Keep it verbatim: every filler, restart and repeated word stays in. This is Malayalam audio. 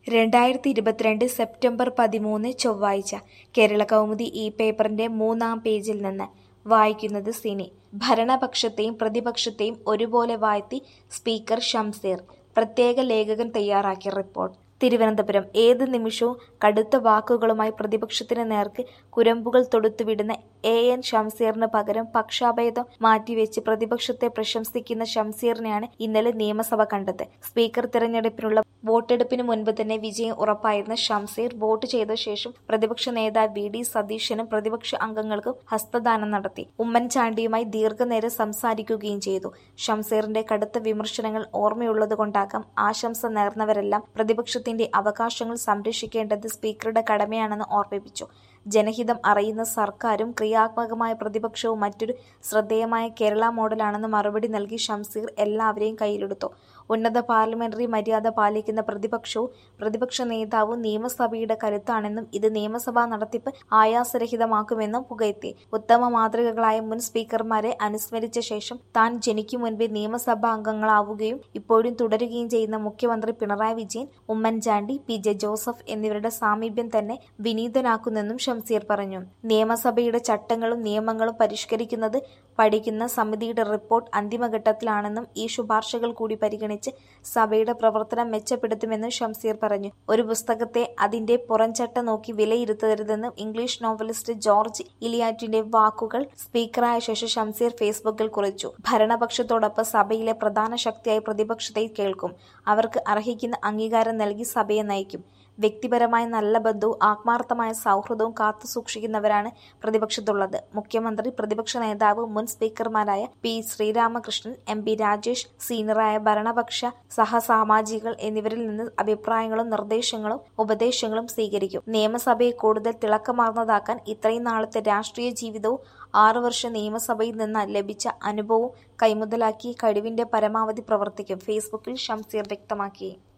രണ്ടായിരത്തി ഇരുപത്തിരണ്ട് സെപ്റ്റംബർ പതിമൂന്ന് ചൊവ്വാഴ്ച കേരളകൗമുദി ഈ പേപ്പറിന്റെ മൂന്നാം പേജിൽ നിന്ന് വായിക്കുന്നത് സിനി. ഭരണപക്ഷത്തെയും പ്രതിപക്ഷത്തെയും ഒരുപോലെ വാഴ്ത്തി സ്പീക്കർ ഷംസീർ. പ്രത്യേക ലേഖകൻ തയ്യാറാക്കിയ റിപ്പോർട്ട്. തിരുവനന്തപുരം. ഏത് നിമിഷവും കടുത്ത വാക്കുകളുമായി പ്രതിപക്ഷത്തിന് നേർക്ക് കുരമ്പുകൾ തൊടുത്തുവിടുന്ന എ എൻ ഷംസീറിന് പകരം പക്ഷാഭേദം മാറ്റിവെച്ച് പ്രതിപക്ഷത്തെ പ്രശംസിക്കുന്ന ഷംസീറിനെയാണ് ഇന്നലെ നിയമസഭ കണ്ടത്. സ്പീക്കർ തിരഞ്ഞെടുപ്പിനുള്ള വോട്ടെടുപ്പിന് മുൻപ് തന്നെ വിജയം ഉറപ്പായിരുന്ന ഷംസീർ വോട്ട് ചെയ്ത ശേഷം പ്രതിപക്ഷ നേതാവ് വി ഡി സതീശനും പ്രതിപക്ഷ അംഗങ്ങൾക്കും ഹസ്തദാനം നടത്തി. ഉമ്മൻചാണ്ടിയുമായി ദീർഘനേരം സംസാരിക്കുകയും ചെയ്തു. ഷംസീറിന്റെ കടുത്ത വിമർശനങ്ങൾ ഓർമ്മയുള്ളതുകൊണ്ടാകാം ആശംസ നേർന്നവരെല്ലാം പ്രതിപക്ഷ ത്തിന്റെ അവകാശങ്ങൾ സംരക്ഷിക്കേണ്ടത് സ്പീക്കറുടെ കടമയാണെന്ന് ഓർമ്മിപ്പിച്ചു. ജനഹിതം അറിയുന്ന സർക്കാരും ക്രിയാത്മകമായ പ്രതിപക്ഷവും മറ്റൊരു ശ്രദ്ധേയമായ കേരള മോഡലാണെന്ന് മറുപടി നൽകി ഷംസീർ എല്ലാവരെയും കയ്യിലെടുത്തു. ഉന്നത പാർലമെന്ററി മര്യാദ പാലിക്കുന്ന പ്രതിപക്ഷവും പ്രതിപക്ഷ നേതാവും നിയമസഭയുടെ കരുത്താണെന്നും ഇത് നിയമസഭാ നടത്തിപ്പ് ആയാസരഹിതമാക്കുമെന്നും പുകഴ്ത്തി. ഉത്തമ മാതൃകകളായ മുൻ സ്പീക്കർമാരെ അനുസ്മരിച്ച ശേഷം താൻ ജനിക്കും മുൻപേ നിയമസഭാ അംഗങ്ങളാവുകയും ഇപ്പോഴും തുടരുകയും ചെയ്യുന്ന മുഖ്യമന്ത്രി Pinarayi Vijayan, Oommen Chandy, P J Joseph എന്നിവരുടെ സാമീപ്യം തന്നെ വിനീതനാക്കുന്നെന്നും ഷംസീർ പറഞ്ഞു. നിയമസഭയുടെ ചട്ടങ്ങളും നിയമങ്ങളും പരിഷ്കരിക്കുന്നത് പഠിക്കുന്ന സമിതിയുടെ റിപ്പോർട്ട് അന്തിമഘട്ടത്തിലാണെന്നും ഈ ശുപാർശകൾ കൂടി പരിഗണിച്ച് സഭയുടെ പ്രവർത്തനം മെച്ചപ്പെടുത്തുമെന്നും ഷംസീർ പറഞ്ഞു. ഒരു പുസ്തകത്തെ അതിന്റെ പുറംചട്ട നോക്കി വിലയിരുത്തരുതെന്നും ഇംഗ്ലീഷ് നോവലിസ്റ്റ് ജോർജ് ഇലിയാറ്റിന്റെ വാക്കുകൾ സ്പീക്കറായ ശേഷം ഷംസീർ ഫേസ്ബുക്കിൽ കുറിച്ചു. ഭരണപക്ഷത്തോടൊപ്പം സഭയിലെ പ്രധാന ശക്തിയായി പ്രതിപക്ഷത്തെ കേൾക്കും. അവർക്ക് അർഹിക്കുന്ന അംഗീകാരം നൽകി സഭയെ നയിക്കും. വ്യക്തിപരമായ നല്ല ബന്ധവും ആത്മാർത്ഥമായ സൗഹൃദവും കാത്തുസൂക്ഷിക്കുന്നവരാണ് പ്രതിപക്ഷത്തുള്ളത്. മുഖ്യമന്ത്രി, പ്രതിപക്ഷ നേതാവ്, മുൻ സ്പീക്കർമാരായ P Sreeramakrishnan, M P Rajesh, സീനിയറായ ഭരണപക്ഷ സഹസാമാജികൾ എന്നിവരിൽ നിന്ന് അഭിപ്രായങ്ങളും നിർദ്ദേശങ്ങളും ഉപദേശങ്ങളും സ്വീകരിക്കും. നിയമസഭയെ കൂടുതൽ തിളക്കമാർന്നതാക്കാൻ ഇത്രയും നാളത്തെ രാഷ്ട്രീയ ജീവിതവും ആറു വർഷം നിയമസഭയിൽ നിന്ന് ലഭിച്ച അനുഭവവും കൈമുതലാക്കി കഴിവിന്റെ പരമാവധി പ്രവർത്തിക്കും. ഫേസ്ബുക്കിൽ ഷംസീർ വ്യക്തമാക്കി.